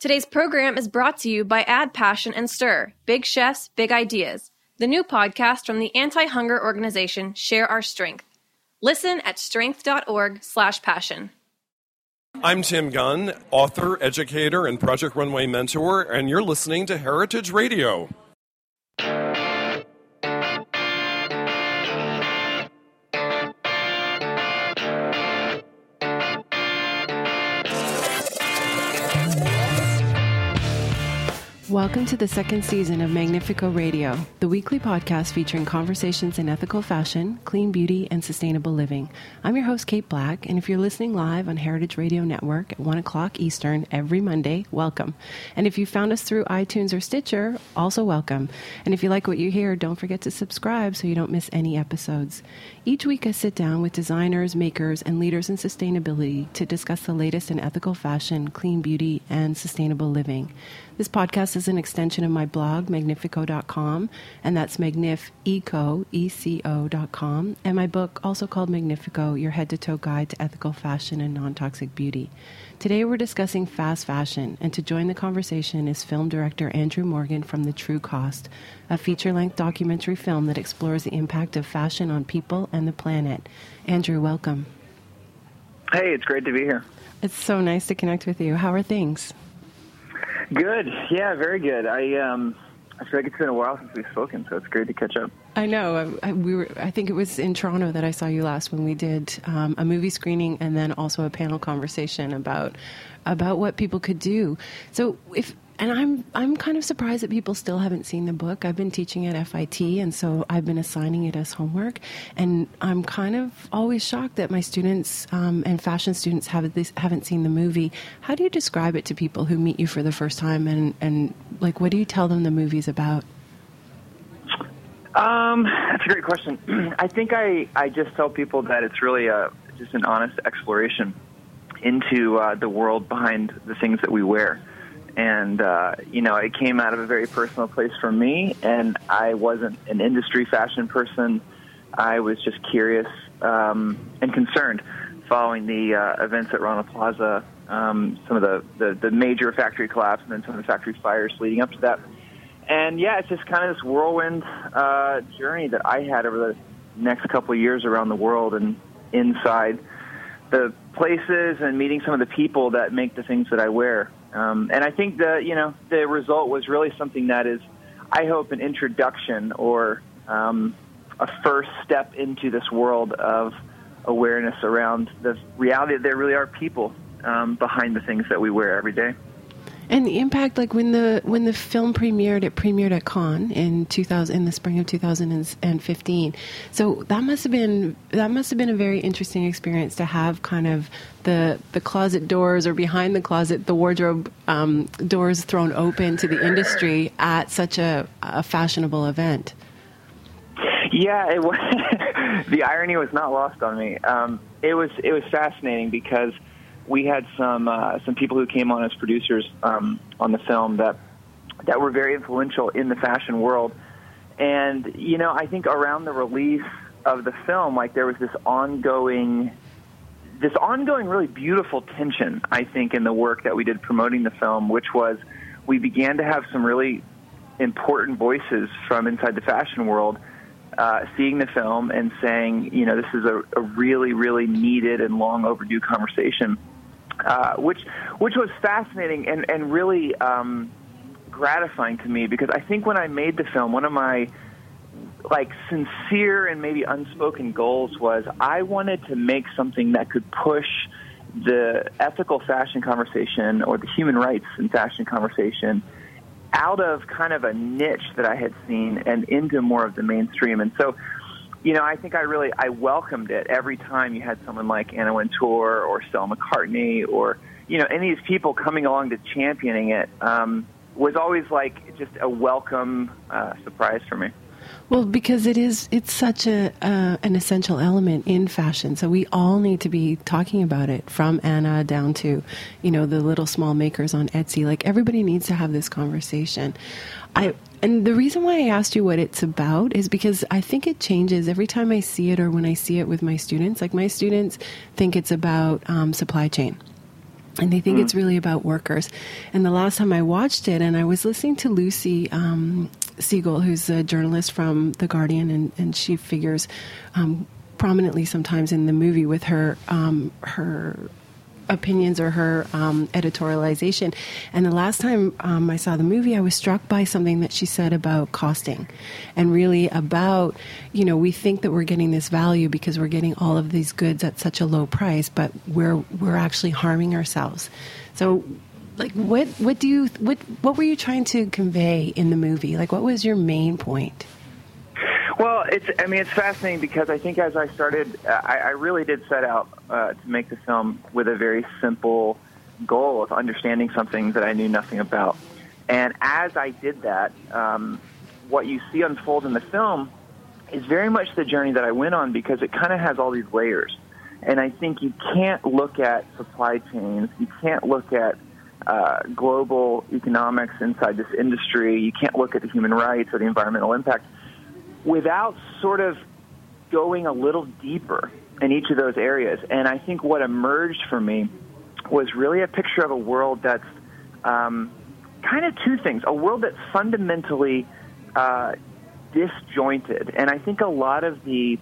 Today's program is brought to you by Add Passion and Stir, Big Chefs, Big Ideas, the new podcast from the anti-hunger organization Share Our Strength. Listen at strength.org/passion. I'm Tim Gunn, author, educator, and Project Runway mentor, and you're listening to Heritage Radio. Welcome to the second season of Magnifico Radio, the weekly podcast featuring conversations in ethical fashion, clean beauty, and sustainable living. I'm your host, Kate Black, and if you're listening live on Heritage Radio Network at 1 o'clock Eastern every Monday, welcome. And if you found us through iTunes or Stitcher, also welcome. And if you like what you hear, don't forget to subscribe so you don't miss any episodes. Each week I sit down with designers, makers, and leaders in sustainability to discuss the latest in ethical fashion, clean beauty, and sustainable living. This podcast is an extension of my blog, magnifico.com, and that's magnifico, E-C-O.com, and my book, also called Magnifico, Your Head-to-Toe Guide to Ethical Fashion and Non-Toxic Beauty. Today we're discussing fast fashion, and to join the conversation is film director Andrew Morgan from The True Cost, a feature-length documentary film that explores the impact of fashion on people and the planet. Andrew, welcome. Hey, it's great to be here. It's so nice to connect with you. How are things? Good. Yeah, very good. I feel like it's been a while since we've spoken, so it's great to catch up. I know. I think it was in Toronto that I saw you last when we did a movie screening and then also a panel conversation about what people could do. So I'm kind of surprised that people still haven't seen the book. I've been teaching at FIT, and so I've been assigning it as homework. And I'm kind of always shocked that my students and fashion students haven't seen the movie. How do you describe it to people who meet you for the first time? And like, what do you tell them the movie's about? That's a great question. I think I just tell people that it's really just an honest exploration into the world behind the things that we wear. And, it came out of a very personal place for me, and I wasn't an industry fashion person. I was just curious and concerned following the events at Rana Plaza, some of the major factory collapse and then some of the factory fires leading up to that. And, yeah, it's just kind of this whirlwind journey that I had over the next couple of years around the world and inside the places and meeting some of the people that make the things that I wear. And I think the result was really something that is, I hope, an introduction or a first step into this world of awareness around the reality that there really are people behind the things that we wear every day. And the impact, like when the film premiered, it premiered at Cannes in the spring of 2015. So that must have been a very interesting experience to have kind of the closet doors, or behind the closet, the wardrobe doors thrown open to the industry at such a fashionable event. Yeah, it was. The irony was not lost on me. It was fascinating because we had some people who came on as producers on the film that were very influential in the fashion world. And, I think around the release of the film, like, there was this ongoing really beautiful tension, I think, in the work that we did promoting the film, which was we began to have some really important voices from inside the fashion world seeing the film and saying, this is a really, really needed and long overdue conversation. Which was fascinating and really gratifying to me, because I think when I made the film, one of my sincere and maybe unspoken goals was I wanted to make something that could push the ethical fashion conversation or the human rights in fashion conversation out of kind of a niche that I had seen and into more of the mainstream. And so, I think I welcomed it every time you had someone like Anna Wintour or Stella McCartney or, any of these people coming along to championing it was always just a welcome surprise for me. Well, because it's such an essential element in fashion. So we all need to be talking about it, from Anna down to, the little small makers on Etsy. Like, everybody needs to have this conversation. And the reason why I asked you what it's about is because I think it changes every time I see it or when I see it with my students. Like, my students think it's about supply chain. And they think it's really about workers. And the last time I watched it, and I was listening to Lucy Siegel, who's a journalist from The Guardian, and she figures prominently sometimes in the movie with her opinions or her editorialization. And the last time I saw the movie, I was struck by something that she said about costing, and really about, we think that we're getting this value because we're getting all of these goods at such a low price, but we're actually harming ourselves. So, like, what were you trying to convey in the movie? Like, what was your main point? Well, it's fascinating because I think as I started, I really did set out to make the film with a very simple goal of understanding something that I knew nothing about. And as I did that, what you see unfold in the film is very much the journey that I went on, because it kind of has all these layers. And I think you can't look at supply chains, you can't look at global economics inside this industry, you can't look at the human rights or the environmental impact without sort of going a little deeper in each of those areas. And I think what emerged for me was really a picture of a world that's kind of two things. A world that's fundamentally disjointed. And I think a lot of the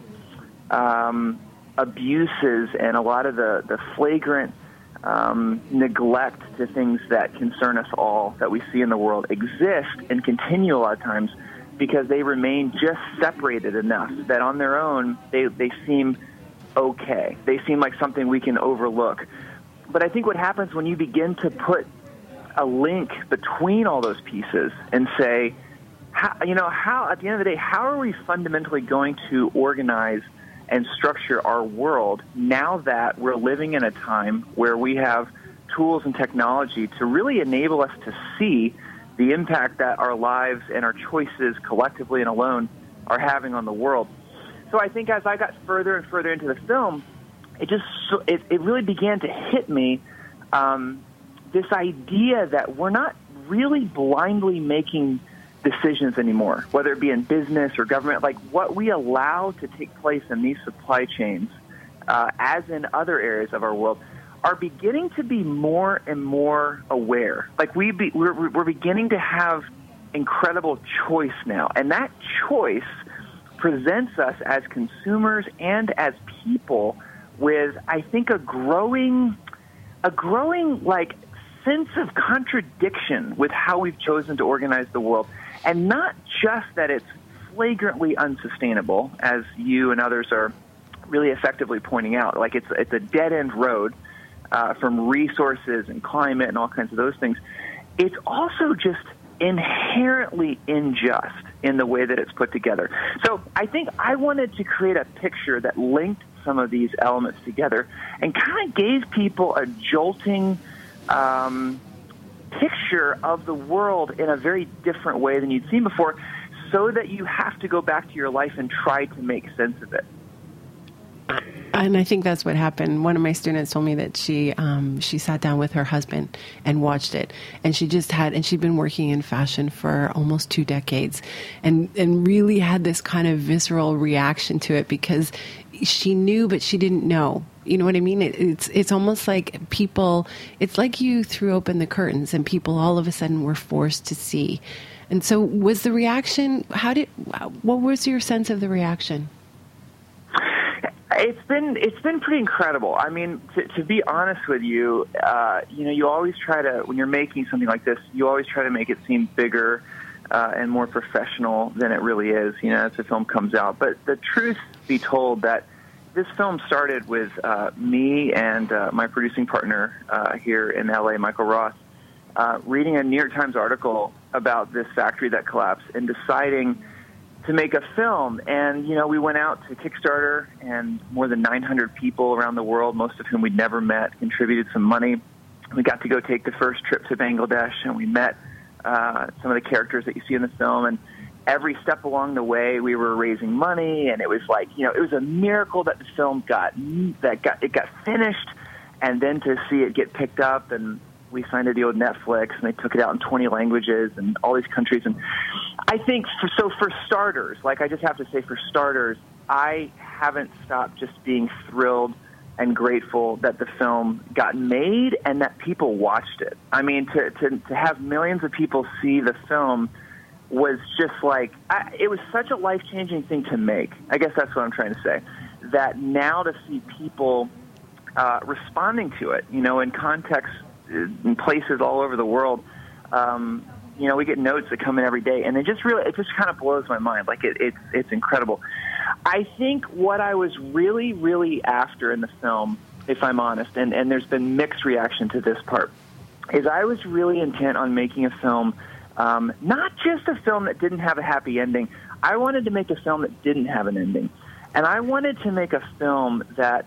abuses and a lot of the flagrant neglect to things that concern us all that we see in the world exist and continue a lot of times because they remain just separated enough that on their own they seem okay. They seem like something we can overlook. But I think what happens when you begin to put a link between all those pieces and say, how at the end of the day, how are we fundamentally going to organize and structure our world now that we're living in a time where we have tools and technology to really enable us to see the impact that our lives and our choices collectively and alone are having on the world. So I think as I got further and further into the film, it really began to hit me, this idea that we're not really blindly making decisions anymore, whether it be in business or government. Like, what we allow to take place in these supply chains, as in other areas of our world, are beginning to be more and more aware. Like, we're beginning to have incredible choice now, and that choice presents us as consumers and as people with, I think, a growing like sense of contradiction with how we've chosen to organize the world. And not just that it's flagrantly unsustainable, as you and others are really effectively pointing out. Like, it's a dead-end road from resources and climate and all kinds of those things. It's also just inherently unjust in the way that it's put together. So I think I wanted to create a picture that linked some of these elements together and kind of gave people a jolting picture of the world in a very different way than you'd seen before, so that you have to go back to your life and try to make sense of it. And I think that's what happened. One of my students told me that she sat down with her husband and watched it, and she'd been working in fashion for almost 2 decades, and really had this kind of visceral reaction to it, because she knew, but she didn't know. You know what I mean? It's almost like people, it's like you threw open the curtains and people all of a sudden were forced to see. And so was the reaction, what was your sense of the reaction? It's been pretty incredible. I mean, to be honest with you, you always try to, when you're making something like this, you always try to make it seem bigger and more professional than it really is, as the film comes out. But the truth be told, that this film started with me and my producing partner here in L.A., Michael Ross, reading a New York Times article about this factory that collapsed and deciding to make a film. And, we went out to Kickstarter, and more than 900 people around the world, most of whom we'd never met, contributed some money. We got to go take the first trip to Bangladesh, and we met some of the characters that you see in the film. And every step along the way, we were raising money, and it was like, it was a miracle that the film got finished, and then to see it get picked up, and we signed a deal with Netflix, and they took it out in 20 languages and all these countries. And I think, for starters, like, I just have to say, for starters, I haven't stopped just being thrilled and grateful that the film got made and that people watched it. I mean, to have millions of people see the film was just like, it was such a life-changing thing to make. I guess that's what I'm trying to say. That now to see people responding to it, in context, in places all over the world, we get notes that come in every day, and it just kind of blows my mind. Like it's incredible. I think what I was really, really after in the film, if I'm honest, and there's been mixed reaction to this part, is I was really intent on making a film, not just a film that didn't have a happy ending. I wanted to make a film that didn't have an ending. And I wanted to make a film that,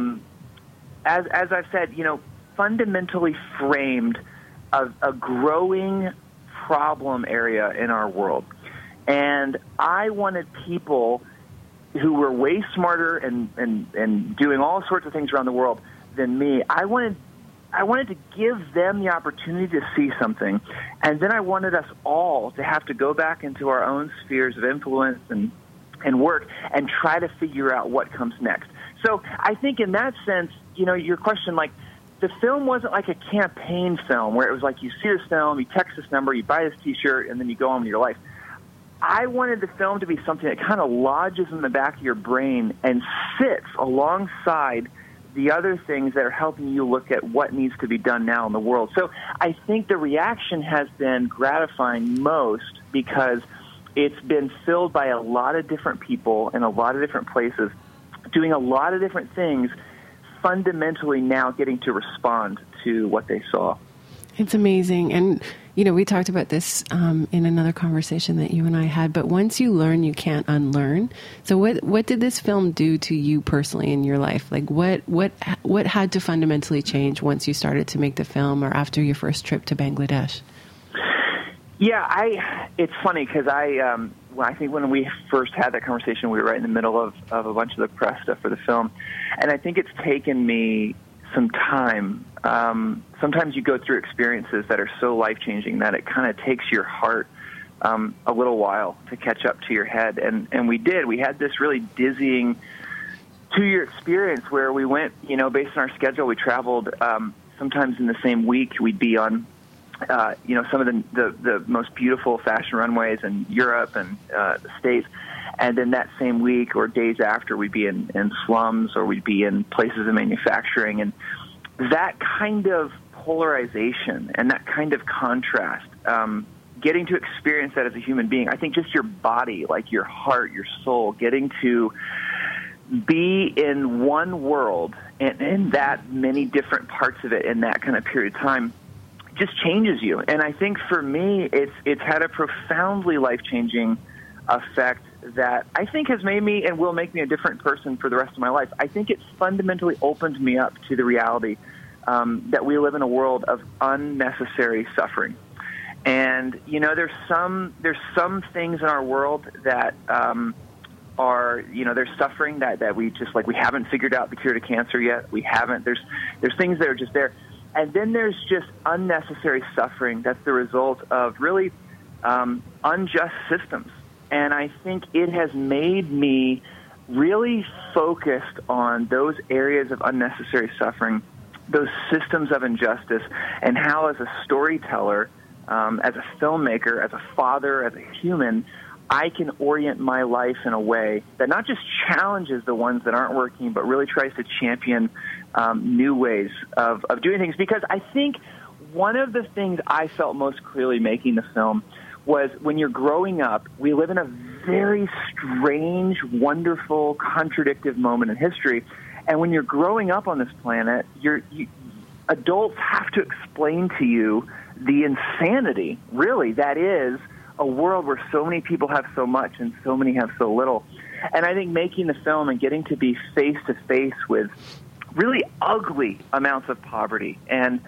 as I've said, fundamentally framed a growing problem area in our world. And I wanted people who were way smarter and doing all sorts of things around the world than me. I wanted to give them the opportunity to see something, and then I wanted us all to have to go back into our own spheres of influence and work and try to figure out what comes next. So I think in that sense, your question, like, the film wasn't like a campaign film where it was like you see this film, you text this number, you buy this T-shirt, and then you go on with your life. I wanted the film to be something that kind of lodges in the back of your brain and sits alongside the other things that are helping you look at what needs to be done now in the world. So I think the reaction has been gratifying most because it's been filled by a lot of different people in a lot of different places doing a lot of different things, fundamentally now getting to respond to what they saw. It's amazing. And, we talked about this in another conversation that you and I had, but once you learn, you can't unlearn. So what did this film do to you personally in your life? Like what had to fundamentally change once you started to make the film or after your first trip to Bangladesh? Yeah, it's funny because I think when we first had that conversation, we were right in the middle of a bunch of the press stuff for the film. And I think it's taken me some time. Sometimes you go through experiences that are so life-changing that it kind of takes your heart a little while to catch up to your head. And we did. We had this really dizzying 2-year experience where we went, based on our schedule, we traveled sometimes in the same week. We'd be on some of the most beautiful fashion runways in Europe and the States. And then that same week or days after, we'd be in slums or we'd be in places of manufacturing. And that kind of polarization and that kind of contrast, getting to experience that as a human being, I think just your body, like your heart, your soul, getting to be in one world and that many different parts of it in that kind of period of time just changes you. And I think for me, it's had a profoundly life-changing effect that I think has made me and will make me a different person for the rest of my life. I think it's fundamentally opened me up to the reality that we live in a world of unnecessary suffering. And, there's some things in our world that are, there's suffering that we just, like, we haven't figured out the cure to cancer yet. We haven't. There's things that are just there. And then there's just unnecessary suffering that's the result of really unjust systems. And I think it has made me really focused on those areas of unnecessary suffering, those systems of injustice, and how as a storyteller, as a filmmaker, as a father, as a human, I can orient my life in a way that not just challenges the ones that aren't working, but really tries to champion new ways of doing things. Because I think one of the things I felt most clearly making the film was when you're growing up, we live in a very strange, wonderful, contradictive moment in history. And when you're growing up on this planet, adults have to explain to you the insanity, really, that is a world where so many people have so much and so many have so little. And I think making the film and getting to be face-to-face with really ugly amounts of poverty and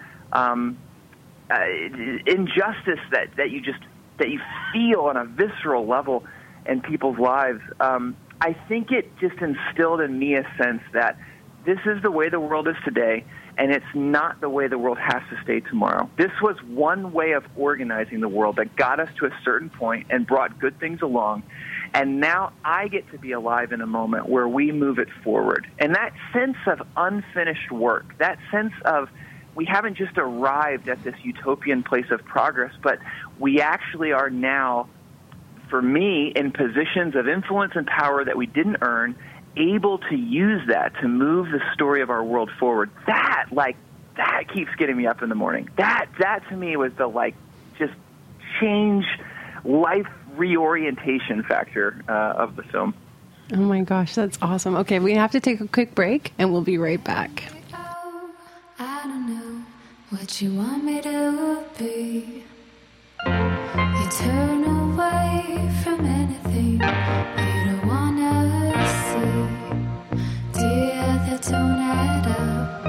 injustice that you feel on a visceral level in people's lives, I think it just instilled in me a sense that this is the way the world is today, and it's not the way the world has to stay tomorrow. This was one way of organizing the world that got us to a certain point and brought good things along. And now I get to be alive in a moment where we move it forward. And that sense of unfinished work, that sense of we haven't just arrived at this utopian place of progress, but we actually are now, for me, in positions of influence and power that we didn't earn, able to use that to move the story of our world forward. That keeps getting me up in the morning. That to me was the just change, life reorientation factor of the film. Oh my gosh, that's awesome. Okay, we have to take a quick break and we'll be right back. I don't know what you want me to be. You turn away from anything you don't wanna see. Dear, that don't add up.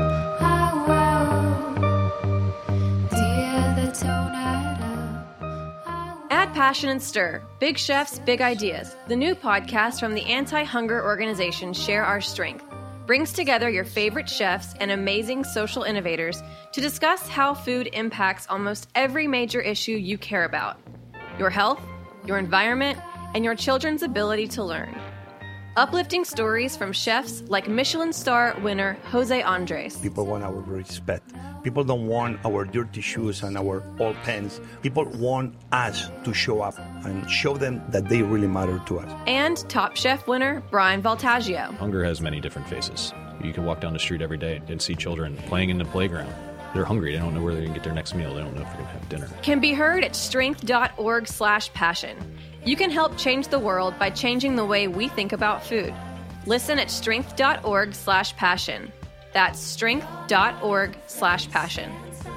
Oh, dear, that don't add up. Add Passion and Stir. Big Chefs, Big Ideas. The new podcast from the anti-hunger organization Share Our Strength brings together your favorite chefs and amazing social innovators to discuss how food impacts almost every major issue you care about. Your health, your environment, and your children's ability to learn. Uplifting stories from chefs like Michelin star winner Jose Andres. People want our respect. People don't want our dirty shoes and our old pens. People want us to show up and show them that they really matter to us. And Top Chef winner Brian Voltaggio. Hunger has many different faces. You can walk down the street every day and see children playing in the playground. They're hungry. They don't know where they're going to get their next meal. They don't know if they're going to have dinner. Can be heard at strength.org/passion. You can help change the world by changing the way we think about food. Listen at strength.org/passion. That's strength.org/passion.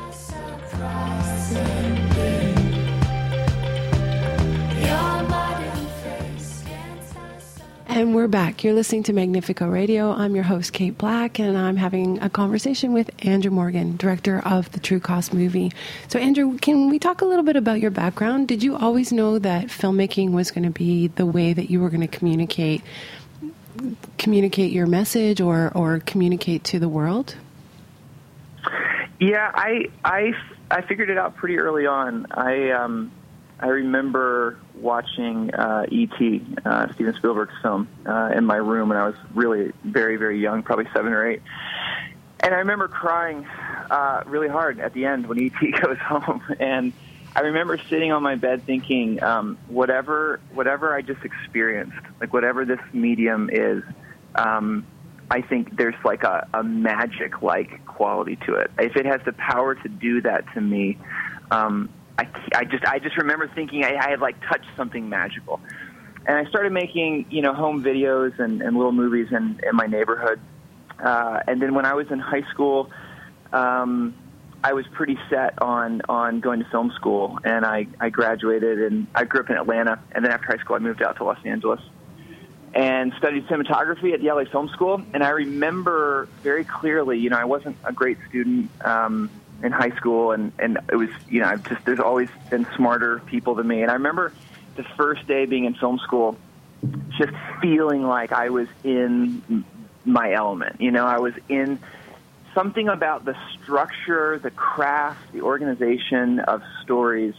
And we're back. You're listening to Magnifico Radio. I'm your host, Kate Black, and I'm having a conversation with Andrew Morgan, director of the True Cost movie. So, Andrew, can we talk a little bit about your background? Did you always know that filmmaking was going to be the way that you were going to communicate your message or communicate to the world? Yeah, I figured it out pretty early on. I remember watching E.T., Steven Spielberg's film, in my room when I was really very, very young, probably 7 or 8. And I remember crying really hard at the end when E.T. goes home. And I remember sitting on my bed thinking, whatever I just experienced, like whatever this medium is, I think there's like a magic-like quality to it. If it has the power to do that to me, I just remember thinking I had like touched something magical. And I started making, home videos and little movies in my neighborhood. And then when I was in high school, I was pretty set on going to film school, and I graduated, and I grew up in Atlanta, and then after high school I moved out to Los Angeles and studied cinematography at the LA Film School. And I remember very clearly, I wasn't a great student in high school, and it was, there's always been smarter people than me. And I remember the first day being in film school just feeling like I was in my element. I was in something about the structure, the craft, the organization of stories.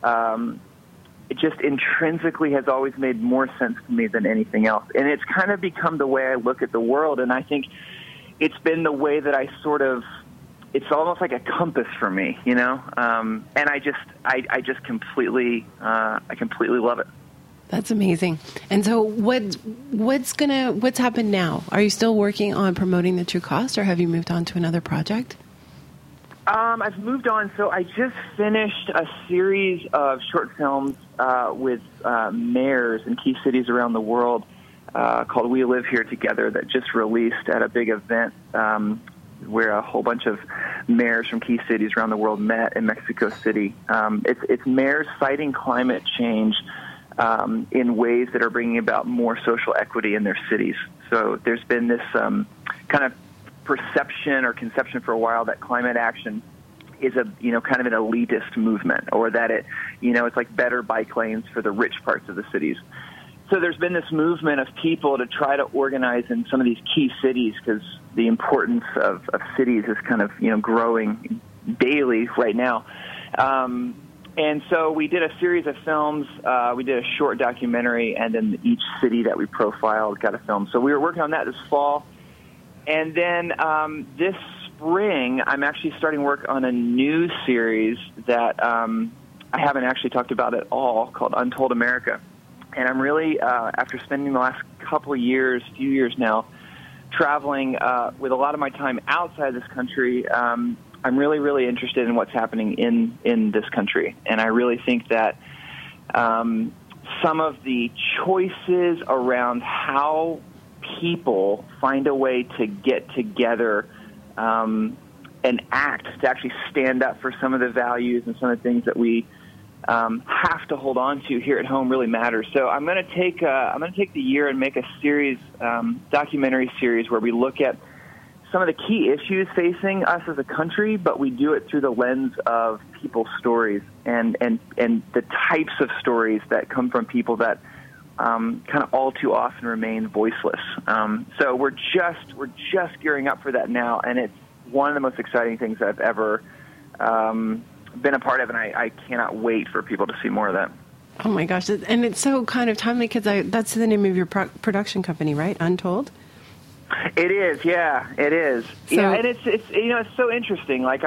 It just intrinsically has always made more sense to me than anything else. And it's kind of become the way I look at the world. And I think it's been the way that I it's almost like a compass for me, and I just completely love it. That's amazing. And so what's happened now? Are you still working on promoting the True Cost, or have you moved on to another project? I've moved on. So I just finished a series of short films with mayors in key cities around the world called We Live Here Together that just released at a big event where a whole bunch of mayors from key cities around the world met in Mexico City. It's mayors fighting climate change in ways that are bringing about more social equity in their cities. So there's been this kind of perception or conception for a while that climate action is a kind of an elitist movement, or that it's like better bike lanes for the rich parts of the cities. so there's been this movement of people to try to organize in some of these key cities, because the importance of cities is kind of, growing daily right now. And so we did a series of films. We did a short documentary, and then each city that we profiled got a film. So we were working on that this fall. And then this spring, I'm actually starting work on a new series that I haven't actually talked about at all, called Untold America. And I'm really, after spending the last few years now, traveling with a lot of my time outside this country, I'm really, really interested in what's happening in this country. And I really think that some of the choices around how people find a way to get together and act, to actually stand up for some of the values and some of the things that we have to hold on to here at home really matters. So I'm going to take the year and make a series, documentary series, where we look at some of the key issues facing us as a country, but we do it through the lens of people's stories and the types of stories that come from people that kind of all too often remain voiceless. So we're just gearing up for that now, and it's one of the most exciting things I've ever been a part of, and I cannot wait for people to see more of that. Oh my gosh, and it's so kind of timely, because that's the name of your production company, right? Untold? It is, yeah, it is. So, yeah, and it's so interesting. Like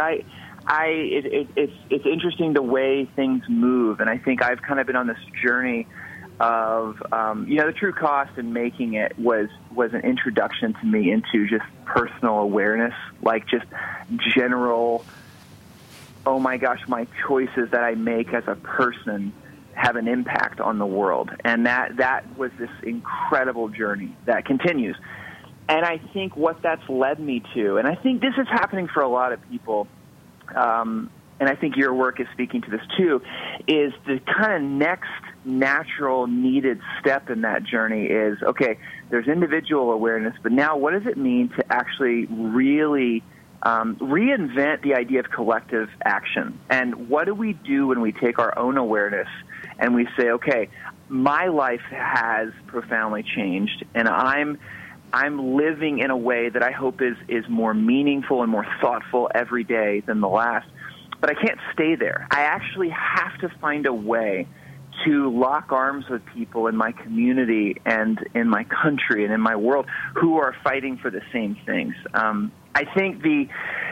it's interesting the way things move, and I think I've kind of been on this journey of the true cost in making it was an introduction to me into just personal awareness, like just general, oh my gosh, my choices that I make as a person have an impact on the world. And that was this incredible journey that continues. And I think what that's led me to, and I think this is happening for a lot of people, and I think your work is speaking to this too, is the kind of next natural needed step in that journey is, okay, there's individual awareness, but now what does it mean to actually really reinvent the idea of collective action? And what do we do when we take our own awareness and we say, okay, my life has profoundly changed, and I'm living in a way that I hope is more meaningful and more thoughtful every day than the last. But I can't stay there. I actually have to find a way to lock arms with people in my community and in my country and in my world who are fighting for the same things. I think the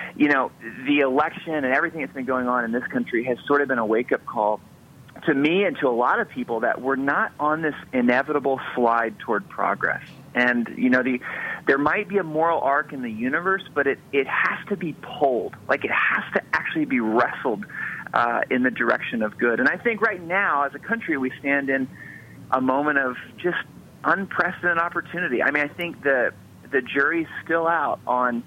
election and everything that's been going on in this country has sort of been a wake-up call to me and to a lot of people that we're not on this inevitable slide toward progress. And, there might be a moral arc in the universe, but it has to be pulled. Like, it has to actually be wrestled in the direction of good. And I think right now, as a country, we stand in a moment of just unprecedented opportunity. I mean, I think the jury's still out on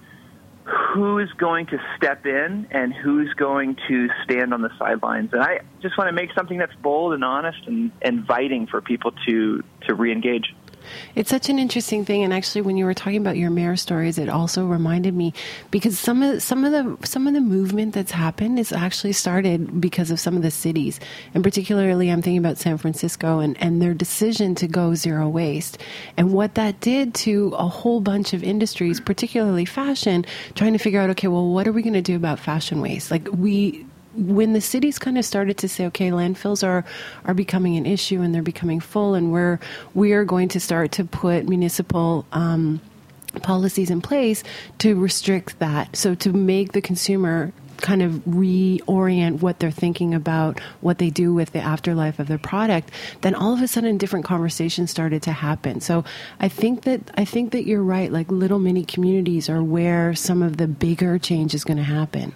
who's going to step in and who's going to stand on the sidelines. And I just want to make something that's bold and honest and inviting for people to re-engage. It's such an interesting thing, and actually, when you were talking about your mayor stories, it also reminded me, because some of the movement that's happened is actually started because of some of the cities, and particularly, I'm thinking about San Francisco and their decision to go zero waste, and what that did to a whole bunch of industries, particularly fashion, trying to figure out, okay, well, what are we going to do about fashion waste? Like when the cities kind of started to say, okay, landfills are becoming an issue and they're becoming full, and we are going to start to put municipal policies in place to restrict that, so to make the consumer kind of reorient what they're thinking about, what they do with the afterlife of their product, then all of a sudden different conversations started to happen. So I think that you're right. Like, little mini communities are where some of the bigger change is going to happen.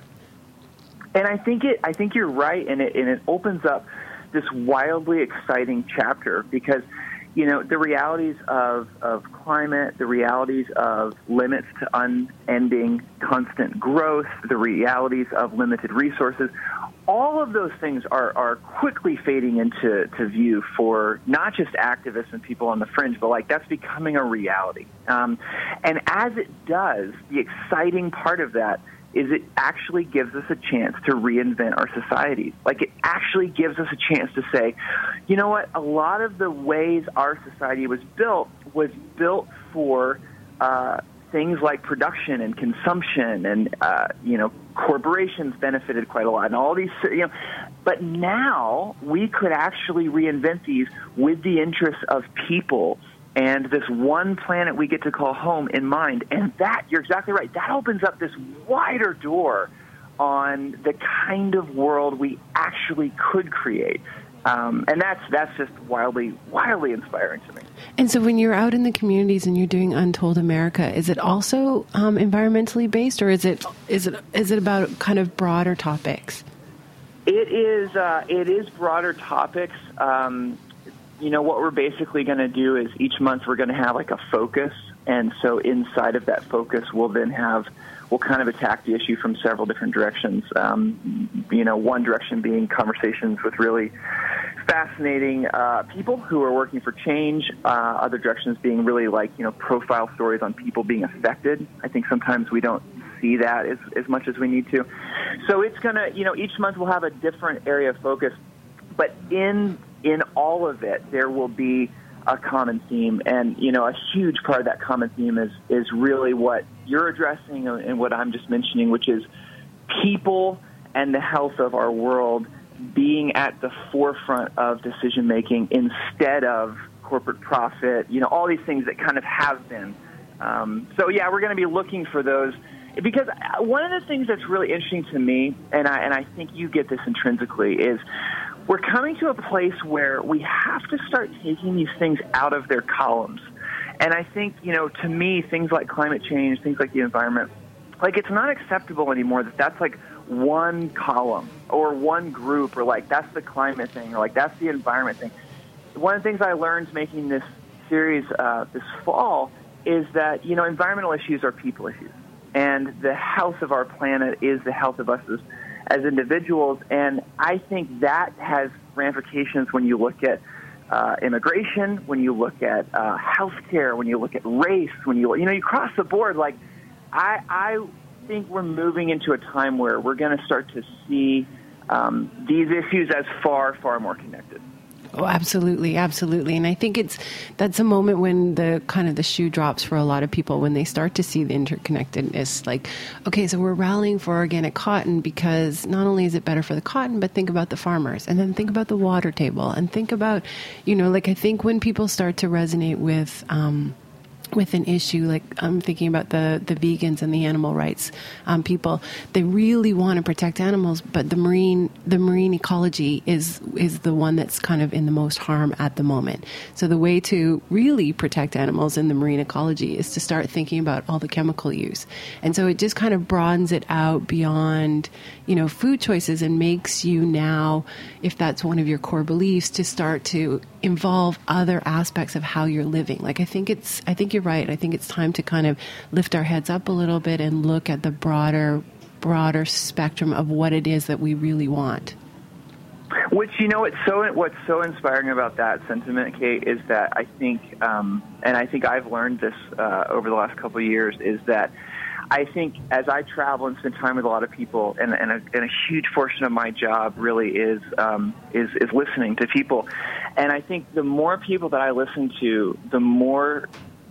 And I think you're right, and it opens up this wildly exciting chapter, because the realities of climate, the realities of limits to unending constant growth, the realities of limited resources, all of those things are quickly fading into view for not just activists and people on the fringe, but that's becoming a reality. And as it does, the exciting part of that is it actually gives us a chance to reinvent our societies. Like, it actually gives us a chance to say, you know what, a lot of the ways our society was built for things like production and consumption, and corporations benefited quite a lot, and all these, but now we could actually reinvent these with the interests of people and this one planet we get to call home in mind. And that, you're exactly right, that opens up this wider door on the kind of world we actually could create. And that's just wildly inspiring to me. And so when you're out in the communities and you're doing Untold America, is it also environmentally based, or is it about kind of broader topics? It is broader topics. What we're basically going to do is each month we're going to have like a focus, and so inside of that focus we'll kind of attack the issue from several different directions. One direction being conversations with really fascinating people who are working for change. Other directions being really profile stories on people being affected. I think sometimes we don't see that as much as we need to. So it's going to, each month we'll have a different area of focus, but in all of it there will be a common theme, and a huge part of that common theme is really what you're addressing and what I'm just mentioning, which is people and the health of our world being at the forefront of decision making instead of corporate profit, all these things that kind of have been. We're going to be looking for those, because one of the things that's really interesting to me, and I think you get this intrinsically, is we're coming to a place where we have to start taking these things out of their columns. And I think, to me, things like climate change, things like the environment, it's not acceptable anymore that that's like one column or one group, or that's the climate thing, or that's the environment thing. One of the things I learned making this series this fall is that, environmental issues are people issues. And the health of our planet is the health of us as individuals, and I think that has ramifications when you look at immigration, when you look at healthcare, when you look at race, when you cross the board. I think we're moving into a time where we're going to start to see these issues as far, far more connected. Oh, absolutely, absolutely. And I think that's a moment when the shoe drops for a lot of people, when they start to see the interconnectedness. Okay, so we're rallying for organic cotton because not only is it better for the cotton, but think about the farmers, and then think about the water table, and think about, I think when people start to resonate with an issue, I'm thinking about the vegans and the animal rights people, they really want to protect animals, but the marine ecology is the one that's kind of in the most harm at the moment. So the way to really protect animals in the marine ecology is to start thinking about all the chemical use. And so it just kind of broadens it out beyond, food choices, and makes you now, if that's one of your core beliefs, to start to involve other aspects of how you're living. I think you're right. I think it's time to kind of lift our heads up a little bit and look at the broader spectrum of what it is that we really want. Which, what's so inspiring about that sentiment, Kate, is that I think, and I think I've learned this over the last couple of years, is that I think as I travel and spend time with a lot of people, and a huge portion of my job really is listening to people. And I think the more people that I listen to, the more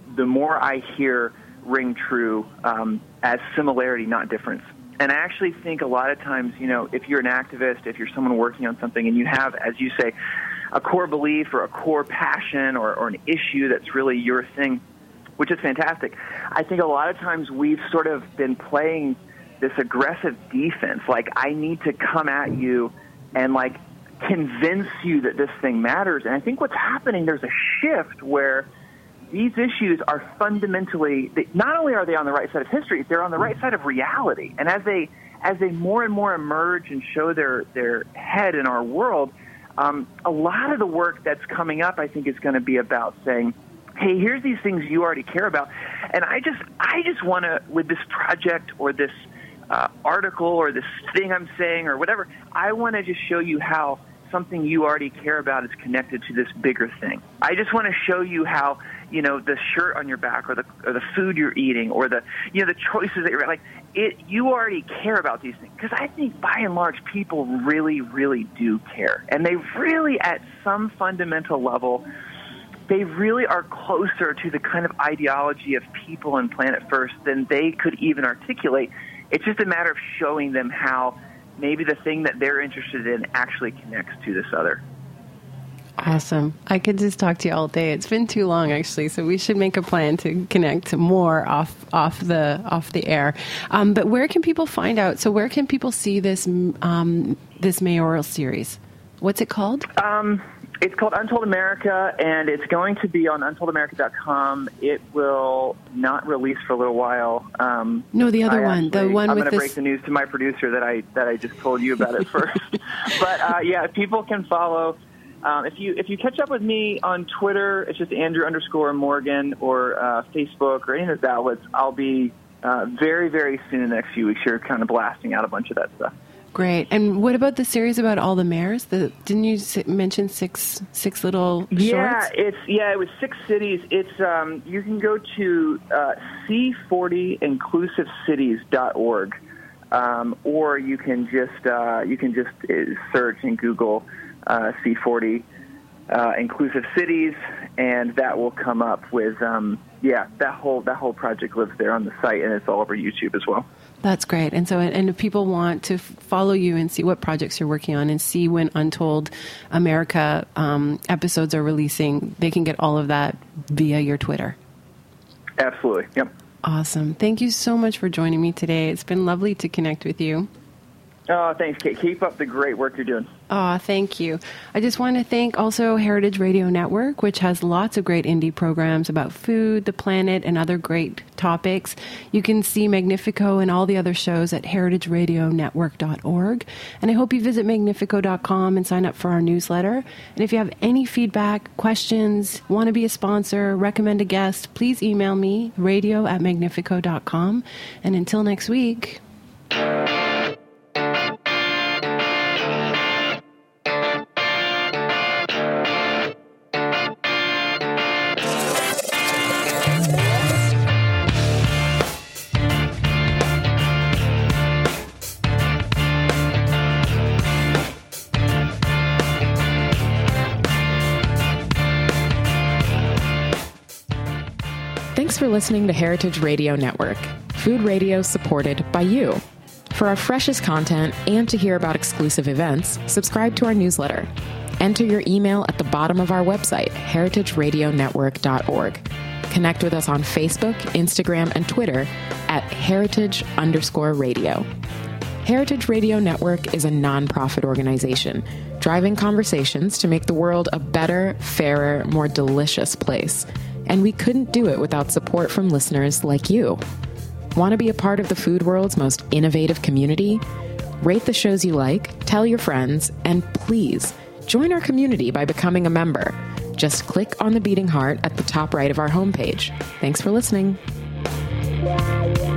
I hear ring true as similarity, not difference. And I actually think a lot of times, if you're an activist, if you're someone working on something, and you have, as you say, a core belief or a core passion or an issue that's really your thing, which is fantastic, I think a lot of times we've sort of been playing this aggressive defense. I need to come at you and convince you that this thing matters. And I think what's happening, there's a shift where these issues are fundamentally, not only are they on the right side of history, they're on the right side of reality. And as they more and more emerge and show their head in our world, a lot of the work that's coming up, I think, is going to be about saying, hey, here's these things you already care about. And I just want to, with this project or this article or this thing I'm saying or whatever, I want to just show you how something you already care about is connected to this bigger thing. I just want to show you how, you know, the shirt on your back or the food you're eating or the choices that you're like, you already care about these things. Because I think by and large people really, really do care. And they really, at some fundamental level, they really are closer to the kind of ideology of people and Planet First than they could even articulate. It's just a matter of showing them how maybe the thing that they're interested in actually connects to this other. Awesome. I could just talk to you all day. It's been too long, actually, so we should make a plan to connect more off the air. But where can people find out? So where can people see this this mayoral series? What's it called? It's called Untold America, and it's going to be on untouldamerica.com. It will not release for a little while. No, the other one. The one I'm with going to break the news to my producer that I just told you about it first. But yeah, people can follow. If you catch up with me on Twitter, it's just Andrew_Morgan, or Facebook or any of those outlets. I'll be very, very soon in the next few weeks here kind of blasting out a bunch of that stuff. Great. And what about the series about all the mayors? Didn't you mention six little shorts? It was 6 cities. It's you can go to C40inclusivecities.org, or you can just search in Google C40 inclusive cities, and that will come up with that whole project lives there on the site, and it's all over YouTube as well. That's great. And so, and if people want to follow you and see what projects you're working on and see when Untold America episodes are releasing, they can get all of that via your Twitter. Absolutely. Yep. Awesome. Thank you so much for joining me today. It's been lovely to connect with you. Oh, thanks, Kate. Keep up the great work you're doing. Oh, thank you. I just want to thank also Heritage Radio Network, which has lots of great indie programs about food, the planet, and other great topics. You can see Magnifico and all the other shows at heritageradionetwork.org. And I hope you visit magnifico.com and sign up for our newsletter. And if you have any feedback, questions, want to be a sponsor, recommend a guest, please email me, radio@magnifico.com. And until next week... Thanks for listening to Heritage Radio Network, food radio supported by you. For our freshest content and to hear about exclusive events, subscribe to our newsletter. Enter your email at the bottom of our website, heritageradionetwork.org. Connect with us on Facebook, Instagram, and Twitter at heritage_radio. Heritage Radio Network is a nonprofit organization driving conversations to make the world a better, fairer, more delicious place. And we couldn't do it without support from listeners like you. Want to be a part of the food world's most innovative community? Rate the shows you like, tell your friends, and please join our community by becoming a member. Just click on the beating heart at the top right of our homepage. Thanks for listening.